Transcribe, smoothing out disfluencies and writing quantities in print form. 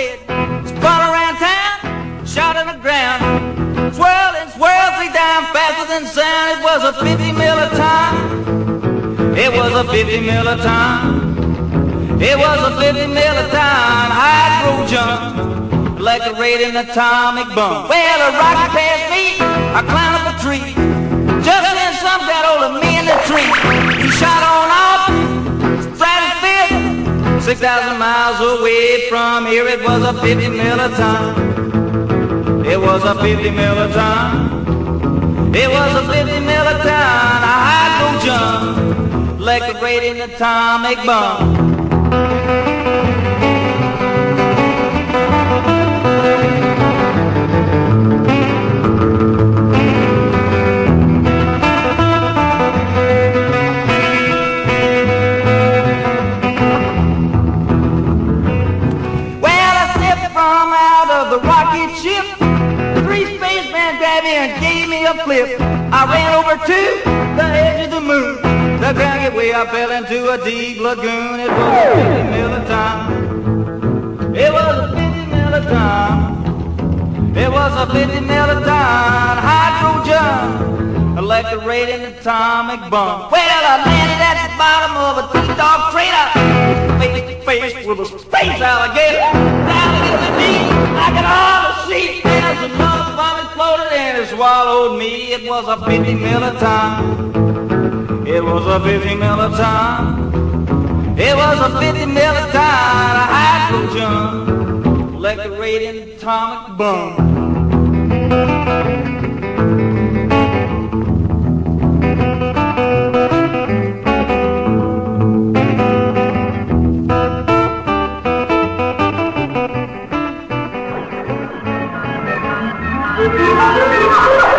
red. Spun around town, shot in the ground. Swirled and swirled 3 times faster than sound. It was a 50 mil a time. It was a 50 mil a time. It was a 50 mil a time. Hydrogen, like a red in atomic bomb. Well, a rocket passed me. I climbed up a tree. Just then some got hold of me in the tree. He shot on off, stratosphere, 6,000 miles away from here. It was a 50 mil a time. It was a 50 mil a time. It was a 50 mil a time. A hydrogen, like a red in atomic bomb. The rocket ship, 3 spacemen grabbed me and gave me a flip. I ran over to the edge of the moon. The ground gave way, I fell into a deep lagoon. It was a 50 mil a time. It was a 50 mil a time. It was a 50 mil a time. Hydrogen, like the red in atomic bomb. Well, I landed at the bottom of a deep-dark crater, face to face with a space alligator. Down in the deep, I could hardly see. There's another vomit floated and it swallowed me. It was a 50 mil a time. It was a 50 mil a time. It was a 50 mil a time. A hydrogen, like a red in atomic bomb. Thank you.